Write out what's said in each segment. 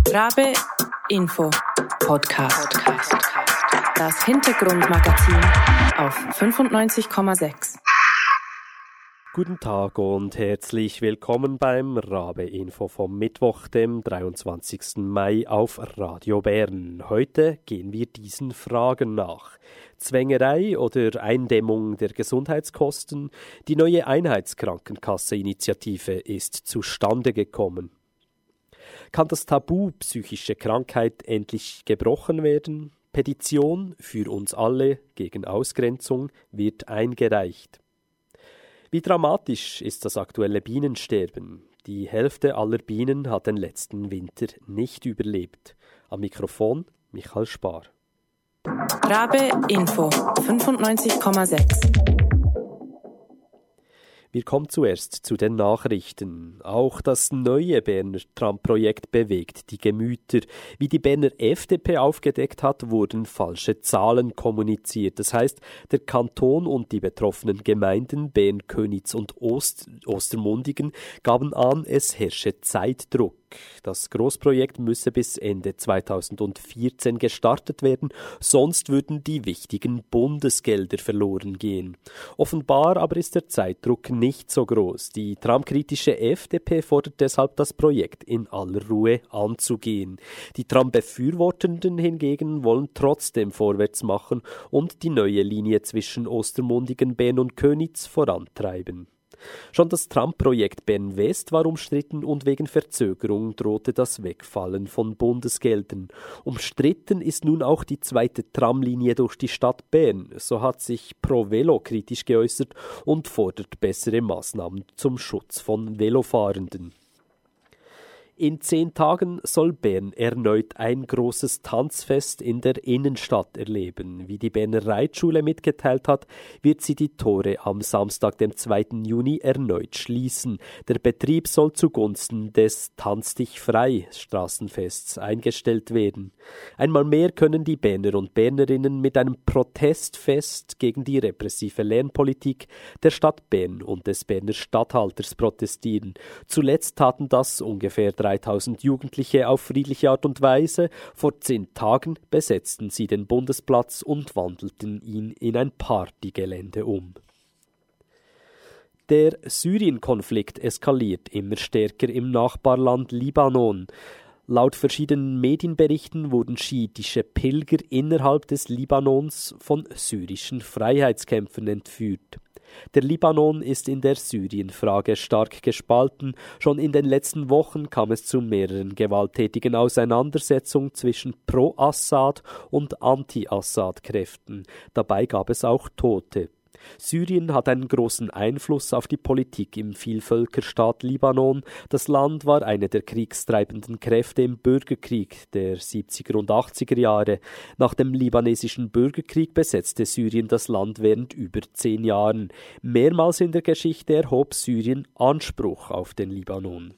Rabe Info Podcast. Das Hintergrundmagazin auf 95,6. Guten Tag und herzlich willkommen beim Rabe Info vom Mittwoch, dem 23. Mai auf Radio Bern. Heute gehen wir diesen Fragen nach. Zwängerei oder Eindämmung der Gesundheitskosten? Die neue Einheitskrankenkasse-Initiative ist zustande gekommen. Kann das Tabu psychische Krankheit endlich gebrochen werden? Petition für uns alle gegen Ausgrenzung wird eingereicht. Wie dramatisch ist das aktuelle Bienensterben? Die Hälfte aller Bienen hat den letzten Winter nicht überlebt. Am Mikrofon Michael Spar. Rabe Info 95,6. Wir kommen zuerst zu den Nachrichten. Auch das neue Berner Tramprojekt bewegt die Gemüter. Wie die Berner FDP aufgedeckt hat, wurden falsche Zahlen kommuniziert. Das heißt, der Kanton und die betroffenen Gemeinden Bern, Köniz und Ostermundigen gaben an, es herrsche Zeitdruck. Das Großprojekt müsse bis Ende 2014 gestartet werden, sonst würden die wichtigen Bundesgelder verloren gehen. Offenbar aber ist der Zeitdruck nicht so groß. Die tramkritische FDP fordert deshalb, das Projekt in aller Ruhe anzugehen. Die Trambefürwortenden hingegen wollen trotzdem vorwärts machen und die neue Linie zwischen Ostermundigen, Bern und Köniz vorantreiben. Schon das Tramprojekt Bern West war umstritten und wegen Verzögerung drohte das Wegfallen von Bundesgeldern. Umstritten ist nun auch die zweite Tramlinie durch die Stadt Bern. So hat sich Pro Velo kritisch geäußert und fordert bessere Maßnahmen zum Schutz von Velofahrenden. In 10 Tagen soll Bern erneut ein großes Tanzfest in der Innenstadt erleben. Wie die Berner Reitschule mitgeteilt hat, wird sie die Tore am Samstag, dem 2. Juni, erneut schließen. Der Betrieb soll zugunsten des Tanz dich frei Straßenfests eingestellt werden. Einmal mehr können die Berner und Bernerinnen mit einem Protestfest gegen die repressive Lernpolitik der Stadt Bern und des Berner Statthalters protestieren. Zuletzt taten das ungefähr 3000 Jugendliche auf friedliche Art und Weise. Vor 10 Tagen besetzten sie den Bundesplatz und wandelten ihn in ein Partygelände um. Der Syrien-Konflikt eskaliert immer stärker im Nachbarland Libanon. Laut verschiedenen Medienberichten wurden schiitische Pilger innerhalb des Libanons von syrischen Freiheitskämpfern entführt. Der Libanon ist in der Syrien-Frage stark gespalten. Schon in den letzten Wochen kam es zu mehreren gewalttätigen Auseinandersetzungen zwischen Pro-Assad- und Anti-Assad-Kräften. Dabei gab es auch Tote. Syrien hat einen großen Einfluss auf die Politik im Vielvölkerstaat Libanon. Das Land war eine der kriegstreibenden Kräfte im Bürgerkrieg der 70er und 80er Jahre. Nach dem libanesischen Bürgerkrieg besetzte Syrien das Land während über 10 Jahren. Mehrmals in der Geschichte erhob Syrien Anspruch auf den Libanon.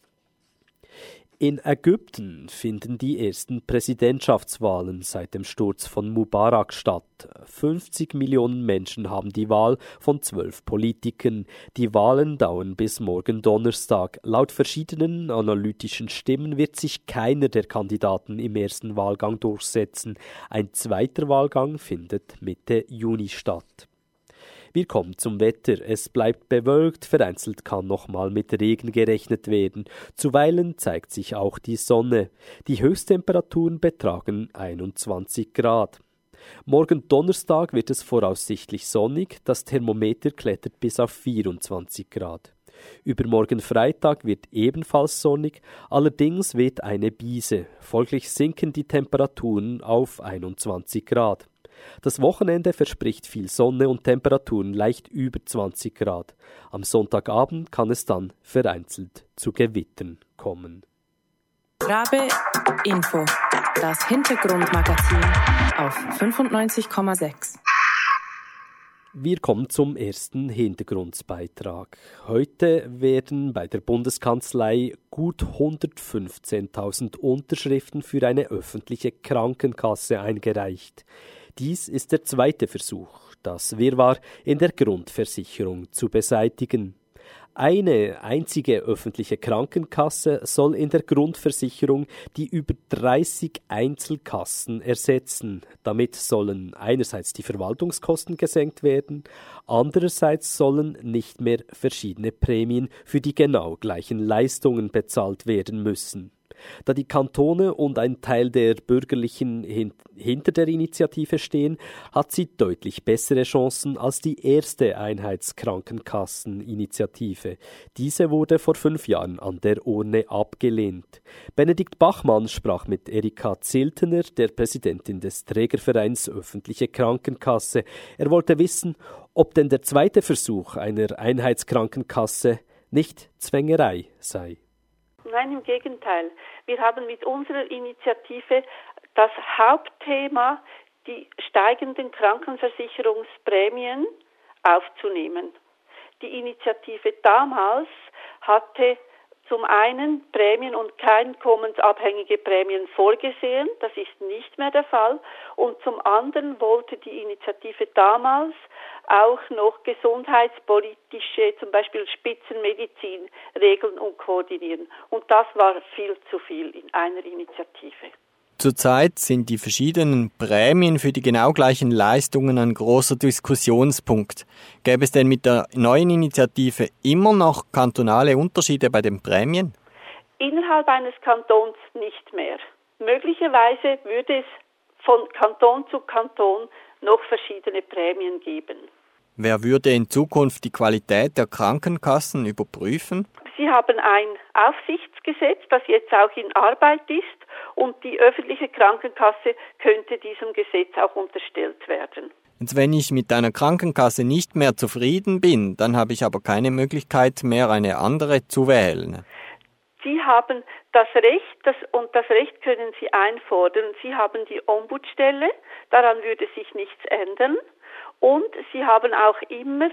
In Ägypten finden die ersten Präsidentschaftswahlen seit dem Sturz von Mubarak statt. 50 Millionen Menschen haben die Wahl von 12 Politikern. Die Wahlen dauern bis morgen Donnerstag. Laut verschiedenen analytischen Stimmen wird sich keiner der Kandidaten im ersten Wahlgang durchsetzen. Ein zweiter Wahlgang findet Mitte Juni statt. Wir kommen zum Wetter. Es bleibt bewölkt, vereinzelt kann nochmal mit Regen gerechnet werden. Zuweilen zeigt sich auch die Sonne. Die Höchsttemperaturen betragen 21 Grad. Morgen Donnerstag wird es voraussichtlich sonnig, das Thermometer klettert bis auf 24 Grad. Übermorgen Freitag wird ebenfalls sonnig, allerdings weht eine Brise. Folglich sinken die Temperaturen auf 21 Grad. Das Wochenende verspricht viel Sonne und Temperaturen leicht über 20 Grad. Am Sonntagabend kann es dann vereinzelt zu Gewittern kommen. Rabe Info, das Hintergrundmagazin auf 95,6. Wir kommen zum ersten Hintergrundbeitrag. Heute werden bei der Bundeskanzlei gut 115.000 Unterschriften für eine öffentliche Krankenkasse eingereicht. Dies ist der zweite Versuch, das Wirrwarr in der Grundversicherung zu beseitigen. Eine einzige öffentliche Krankenkasse soll in der Grundversicherung die über 30 Einzelkassen ersetzen. Damit sollen einerseits die Verwaltungskosten gesenkt werden, andererseits sollen nicht mehr verschiedene Prämien für die genau gleichen Leistungen bezahlt werden müssen. Da die Kantone und ein Teil der Bürgerlichen hinter der Initiative stehen, hat sie deutlich bessere Chancen als die erste Einheitskrankenkasseninitiative. Diese wurde vor 5 Jahren an der Urne abgelehnt. Benedikt Bachmann sprach mit Erika Ziltener, der Präsidentin des Trägervereins Öffentliche Krankenkasse. Er wollte wissen, ob denn der zweite Versuch einer Einheitskrankenkasse nicht Zwängerei sei. Nein, im Gegenteil. Wir haben mit unserer Initiative das Hauptthema, die steigenden Krankenversicherungsprämien aufzunehmen. Die Initiative damals hatte zum einen Prämien und einkommensabhängige Prämien vorgesehen, das ist nicht mehr der Fall, und zum anderen wollte die Initiative damals auch noch gesundheitspolitische, zum Beispiel Spitzenmedizin, regeln und koordinieren. Und das war viel zu viel in einer Initiative. Zurzeit sind die verschiedenen Prämien für die genau gleichen Leistungen ein großer Diskussionspunkt. Gäbe es denn mit der neuen Initiative immer noch kantonale Unterschiede bei den Prämien? Innerhalb eines Kantons nicht mehr. Möglicherweise würde es von Kanton zu Kanton noch verschiedene Prämien geben. Wer würde in Zukunft die Qualität der Krankenkassen überprüfen? Sie haben ein Aufsichtsgesetz, das jetzt auch in Arbeit ist, und die öffentliche Krankenkasse könnte diesem Gesetz auch unterstellt werden. Und wenn ich mit einer Krankenkasse nicht mehr zufrieden bin, dann habe ich aber keine Möglichkeit mehr, eine andere zu wählen. Sie haben das Recht, und das Recht können Sie einfordern. Sie haben die Ombudsstelle, daran würde sich nichts ändern. Und Sie haben auch immer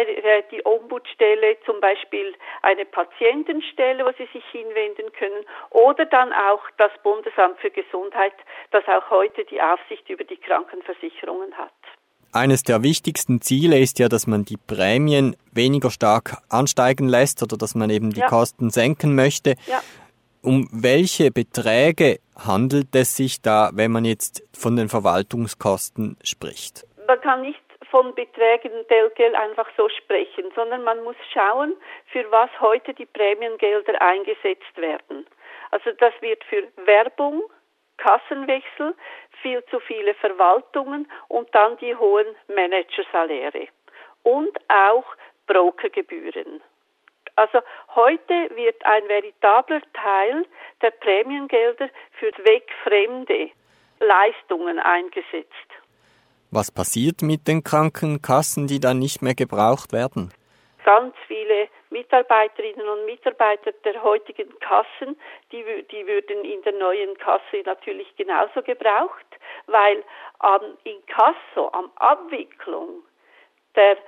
die Ombudsstelle, zum Beispiel eine Patientenstelle, wo Sie sich hinwenden können, oder dann auch das Bundesamt für Gesundheit, das auch heute die Aufsicht über die Krankenversicherungen hat. Eines der wichtigsten Ziele ist ja, dass man die Prämien weniger stark ansteigen lässt oder dass man eben die Kosten senken möchte. Ja. Um welche Beträge handelt es sich da, wenn man jetzt von den Verwaltungskosten spricht? Man kann nicht von Beträgen Geld einfach so sprechen, sondern man muss schauen, für was heute die Prämiengelder eingesetzt werden. Also das wird für Werbung, Kassenwechsel, viel zu viele Verwaltungen und dann die hohen Managersaläre und auch Brokergebühren. Also heute wird ein veritabler Teil der Prämiengelder für zweckfremde Leistungen eingesetzt. Was passiert mit den Krankenkassen, die dann nicht mehr gebraucht werden? Ganz viele Mitarbeiterinnen und Mitarbeiter der heutigen Kassen, die würden in der neuen Kasse natürlich genauso gebraucht, weil am Inkasso, am Abwicklung der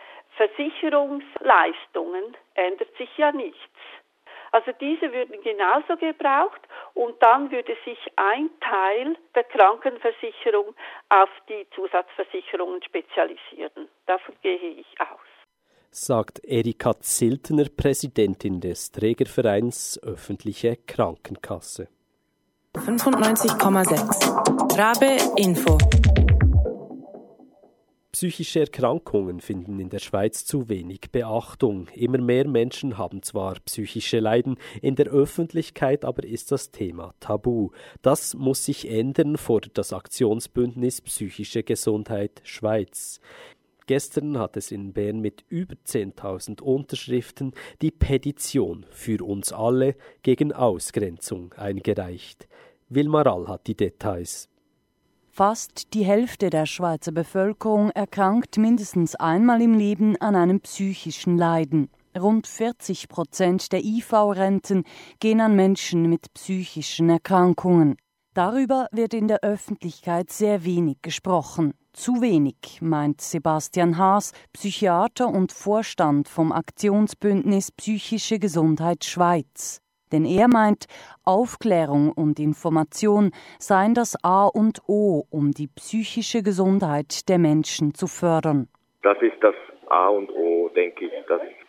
Versicherungsleistungen ändert sich ja nichts. Also diese würden genauso gebraucht und dann würde sich ein Teil der Krankenversicherung auf die Zusatzversicherungen spezialisieren. Davon gehe ich aus. Sagt Erika Ziltener, Präsidentin des Trägervereins Öffentliche Krankenkasse. 95,6 Rabe Info. Psychische Erkrankungen finden in der Schweiz zu wenig Beachtung. Immer mehr Menschen haben zwar psychische Leiden, in der Öffentlichkeit aber ist das Thema tabu. Das muss sich ändern, fordert das Aktionsbündnis Psychische Gesundheit Schweiz. Gestern hat es in Bern mit über 10.000 Unterschriften die Petition für uns alle gegen Ausgrenzung eingereicht. Wilma Rall hat die Details. Fast die Hälfte der Schweizer Bevölkerung erkrankt mindestens einmal im Leben an einem psychischen Leiden. Rund 40% der IV-Renten gehen an Menschen mit psychischen Erkrankungen. Darüber wird in der Öffentlichkeit sehr wenig gesprochen. Zu wenig, meint Sebastian Haas, Psychiater und Vorstand vom Aktionsbündnis Psychische Gesundheit Schweiz. Denn er meint, Aufklärung und Information seien das A und O, um die psychische Gesundheit der Menschen zu fördern. Das ist das A und O, denke ich, dass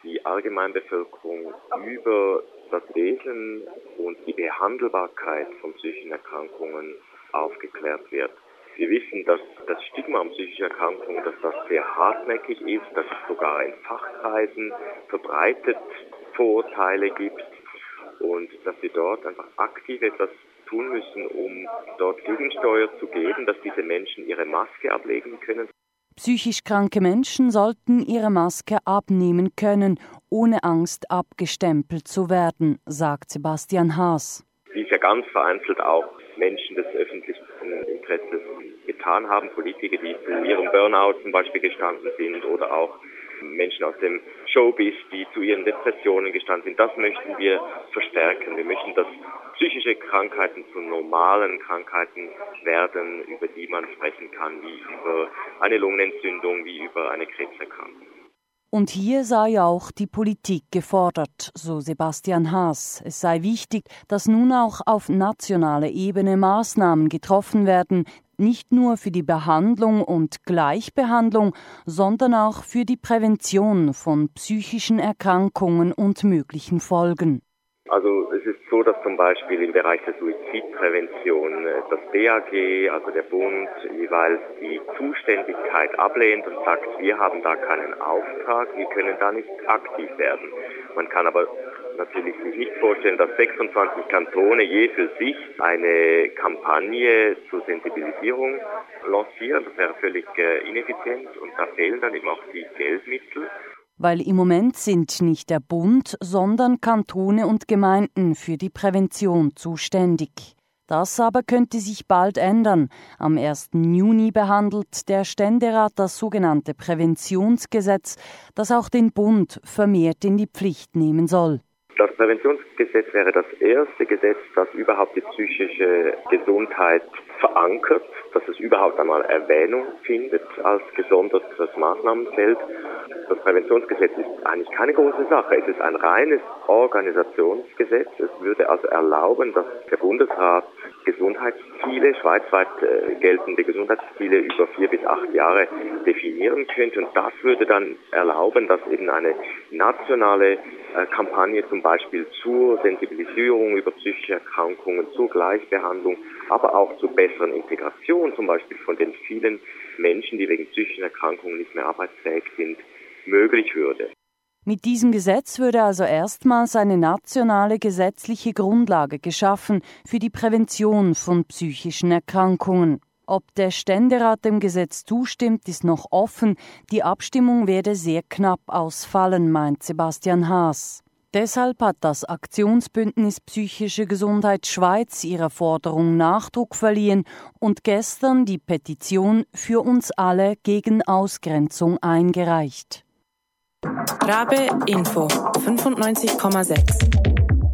die Allgemeinbevölkerung über das Wesen und die Behandelbarkeit von psychischen Erkrankungen aufgeklärt wird. Wir wissen, dass das Stigma um psychische Erkrankungen, dass das sehr hartnäckig ist, dass es sogar in Fachkreisen verbreitet Vorurteile gibt und dass wir dort einfach aktiv etwas tun müssen, um dort Gegensteuer zu geben, dass diese Menschen ihre Maske ablegen können. Psychisch kranke Menschen sollten ihre Maske abnehmen können, ohne Angst abgestempelt zu werden, sagt Sebastian Haas. Wie es ja ganz vereinzelt auch Menschen des öffentlichen Interesses getan haben, Politiker, die zu ihrem Burnout zum Beispiel gestanden sind oder auch Menschen aus dem Showbiz, die zu ihren Depressionen gestanden sind. Das möchten wir verstärken. Wir möchten, dass psychische Krankheiten zu normalen Krankheiten werden, über die man sprechen kann, wie über eine Lungenentzündung, wie über eine Krebserkrankung. Und hier sei auch die Politik gefordert, so Sebastian Haas. Es sei wichtig, dass nun auch auf nationaler Ebene Maßnahmen getroffen werden, nicht nur für die Behandlung und Gleichbehandlung, sondern auch für die Prävention von psychischen Erkrankungen und möglichen Folgen. Also es ist so, dass zum Beispiel im Bereich der Suizidprävention das BAG, also der Bund, jeweils die Zuständigkeit ablehnt und sagt, wir haben da keinen Auftrag, wir können da nicht aktiv werden. Man kann aber natürlich sich nicht vorstellen, dass 26 Kantone je für sich eine Kampagne zur Sensibilisierung lancieren. Das wäre völlig ineffizient und da fehlen dann eben auch die Geldmittel. Weil im Moment sind nicht der Bund, sondern Kantone und Gemeinden für die Prävention zuständig. Das aber könnte sich bald ändern. Am 1. Juni behandelt der Ständerat das sogenannte Präventionsgesetz, das auch den Bund vermehrt in die Pflicht nehmen soll. Das Präventionsgesetz wäre das erste Gesetz, das überhaupt die psychische Gesundheit verankert, dass es überhaupt einmal Erwähnung findet als gesondertes Maßnahmenfeld. Das Präventionsgesetz ist eigentlich keine große Sache. Es ist ein reines Organisationsgesetz. Es würde also erlauben, dass der Bundesrat Gesundheitsziele, schweizweit geltende Gesundheitsziele über 4 bis 8 Jahre definieren könnte. Und das würde dann erlauben, dass eben eine nationale Kampagne zum Beispiel zur Sensibilisierung über psychische Erkrankungen, zur Gleichbehandlung, aber auch zur besseren Integration zum Beispiel von den vielen Menschen, die wegen psychischen Erkrankungen nicht mehr arbeitsfähig sind, möglich würde. Mit diesem Gesetz würde also erstmals eine nationale gesetzliche Grundlage geschaffen für die Prävention von psychischen Erkrankungen. Ob der Ständerat dem Gesetz zustimmt, ist noch offen. Die Abstimmung werde sehr knapp ausfallen, meint Sebastian Haas. Deshalb hat das Aktionsbündnis Psychische Gesundheit Schweiz ihrer Forderung Nachdruck verliehen und gestern die Petition für uns alle gegen Ausgrenzung eingereicht. Rabe Info 95,6.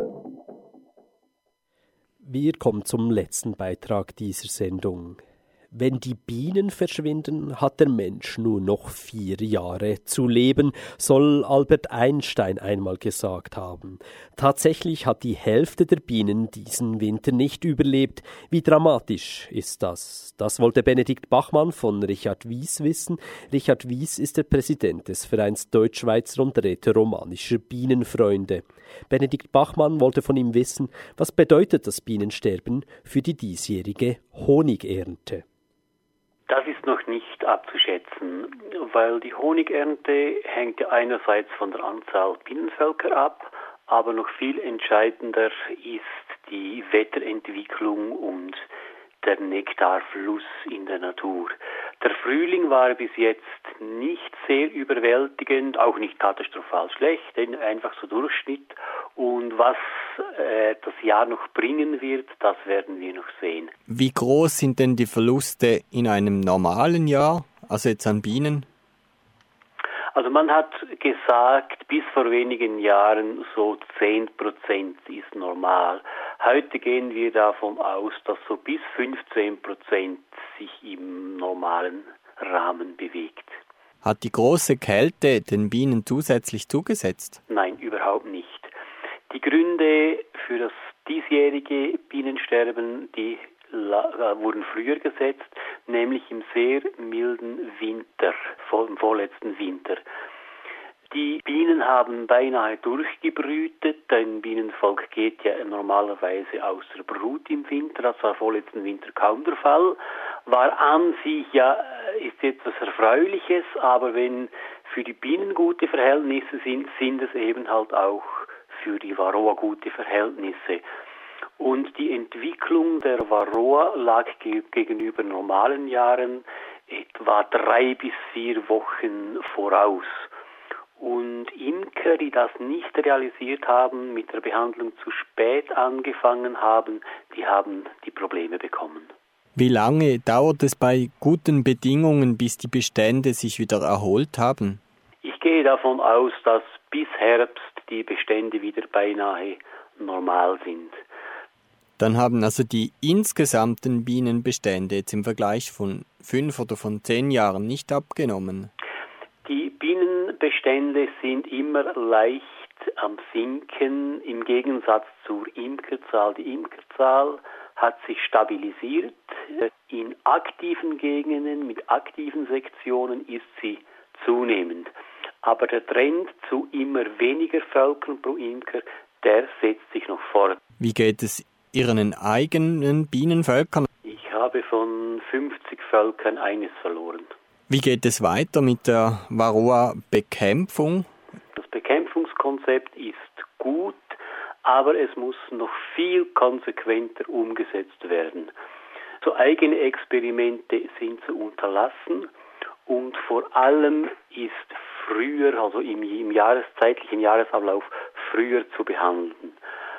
Wir kommen zum letzten Beitrag dieser Sendung. Wenn die Bienen verschwinden, hat der Mensch nur noch 4 Jahre zu leben, soll Albert Einstein einmal gesagt haben. Tatsächlich hat die Hälfte der Bienen diesen Winter nicht überlebt. Wie dramatisch ist das? Das wollte Benedikt Bachmann von Richard Wyss wissen. Richard Wyss ist der Präsident des Vereins Deutschschweizer und rätoromanischer Bienenfreunde. Benedikt Bachmann wollte von ihm wissen, was bedeutet das Bienensterben für die diesjährige Honigernte? Das ist noch nicht abzuschätzen, weil die Honigernte hängt ja einerseits von der Anzahl Bienenvölker ab, aber noch viel entscheidender ist die Wetterentwicklung und der Nektarfluss in der Natur. Der Frühling war bis jetzt nicht sehr überwältigend, auch nicht katastrophal schlecht, einfach so Durchschnitt. Und was das Jahr noch bringen wird, das werden wir noch sehen. Wie groß sind denn die Verluste in einem normalen Jahr, also jetzt an Bienen? Also man hat gesagt, bis vor wenigen Jahren so 10% ist normal. Heute gehen wir davon aus, dass so bis 15% sich im normalen Rahmen bewegt. Hat die große Kälte den Bienen zusätzlich zugesetzt? Nein, überhaupt nicht. Die Gründe für das diesjährige Bienensterben, die wurden früher gesetzt, nämlich im sehr milden Winter, im vorletzten Winter. Die Bienen haben beinahe durchgebrütet. Ein Bienenvolk geht ja normalerweise aus der Brut im Winter. Das war vorletzten Winter kaum der Fall. War an sich ja, ist etwas Erfreuliches, aber wenn für die Bienen gute Verhältnisse sind, sind es eben halt auch für die Varroa gute Verhältnisse. Und die Entwicklung der Varroa lag gegenüber normalen Jahren etwa 3 bis 4 Wochen voraus. Und Imker, die das nicht realisiert haben, mit der Behandlung zu spät angefangen haben, die haben die Probleme bekommen. Wie lange dauert es bei guten Bedingungen, bis die Bestände sich wieder erholt haben? Ich gehe davon aus, dass bis Herbst die Bestände wieder beinahe normal sind. Dann haben also die insgesamten Bienenbestände jetzt im Vergleich von 5 oder von 10 Jahren nicht abgenommen? Die Bienenbestände sind immer leicht am Sinken im Gegensatz zur Imkerzahl. Die Imkerzahl hat sich stabilisiert. In aktiven Gegenden mit aktiven Sektionen ist sie zunehmend. Aber der Trend zu immer weniger Völkern pro Imker, der setzt sich noch fort. Wie geht es Ihren eigenen Bienenvölkern? Ich habe von 50 Völkern eines verloren. Wie geht es weiter mit der Varroa-Bekämpfung? Das Bekämpfungskonzept ist gut, aber es muss noch viel konsequenter umgesetzt werden. So eigene Experimente sind zu unterlassen und vor allem ist früher, also im zeitlichen Jahresablauf, früher zu behandeln.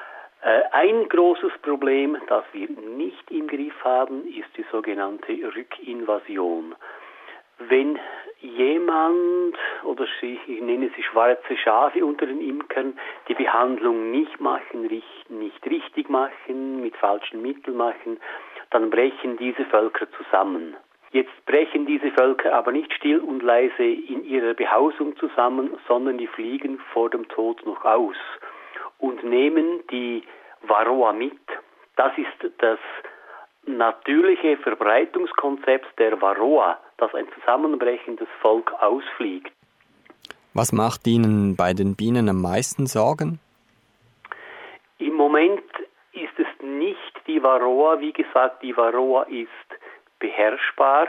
Ein großes Problem, das wir nicht im Griff haben, ist die sogenannte Rückinvasion. Wenn jemand, oder ich nenne sie schwarze Schafe unter den Imkern, die Behandlung nicht machen, nicht richtig machen, mit falschen Mitteln machen, dann brechen diese Völker zusammen. Jetzt brechen diese Völker aber nicht still und leise in ihrer Behausung zusammen, sondern die fliegen vor dem Tod noch aus und nehmen die Varroa mit. Das ist das natürliche Verbreitungskonzept der Varroa, dass ein zusammenbrechendes Volk ausfliegt. Was macht Ihnen bei den Bienen am meisten Sorgen? Im Moment ist es nicht die Varroa. Wie gesagt, die Varroa ist beherrschbar.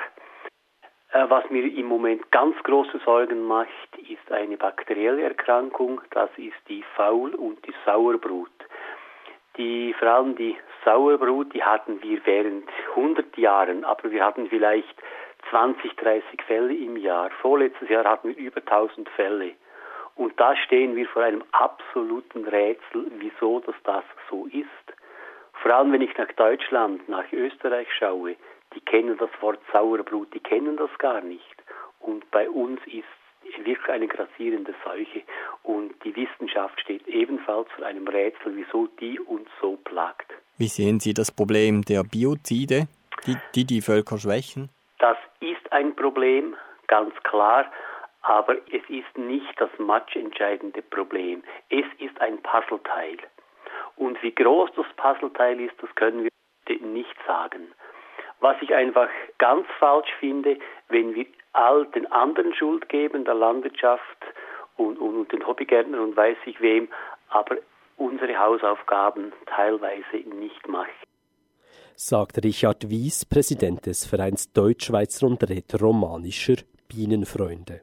Was mir im Moment ganz große Sorgen macht, ist eine bakterielle Erkrankung. Das ist die Faul- und die Sauerbrut. Vor allem die Sauerbrut, die hatten wir während 100 Jahren, aber wir hatten vielleicht 20, 30 Fälle im Jahr. Vorletztes Jahr hatten wir über 1000 Fälle. Und da stehen wir vor einem absoluten Rätsel, wieso das so ist. Vor allem, wenn ich nach Deutschland, nach Österreich schaue, die kennen das Wort Sauerbrut, die kennen das gar nicht. Und bei uns ist wirklich eine grassierende Seuche. Und die Wissenschaft steht ebenfalls vor einem Rätsel, wieso die uns so plagt. Wie sehen Sie das Problem der Biozide, die Völker schwächen? Das ist ein Problem, ganz klar, aber es ist nicht das matchentscheidende Problem. Es ist ein Puzzleteil. Und wie groß das Puzzleteil ist, das können wir nicht sagen. Was ich einfach ganz falsch finde, wenn wir all den anderen Schuld geben, der Landwirtschaft und den Hobbygärtnern und weiß ich wem, aber unsere Hausaufgaben teilweise nicht machen. Sagt Richard Wies, Präsident des Vereins Deutschschweizer und Rätoromanischer Bienenfreunde.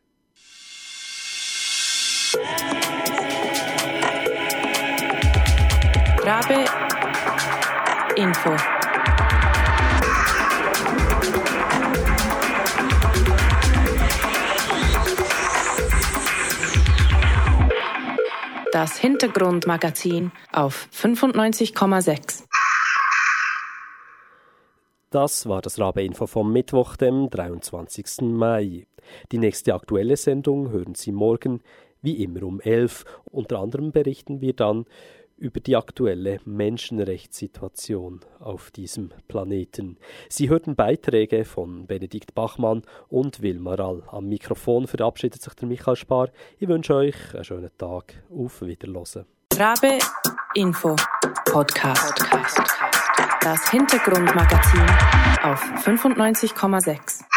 Rabe Info. Das Hintergrundmagazin auf 95,6. Das war das Rabe-Info vom Mittwoch, dem 23. Mai. Die nächste aktuelle Sendung hören Sie morgen, wie immer um 11. Unter anderem berichten wir dann über die aktuelle Menschenrechtssituation auf diesem Planeten. Sie hörten Beiträge von Benedikt Bachmann und Wilma Rall. Am Mikrofon verabschiedet sich der Michael Spar. Ich wünsche euch einen schönen Tag. Auf Wiederhören. Rabe Info Podcast. Das Hintergrundmagazin auf 95,6.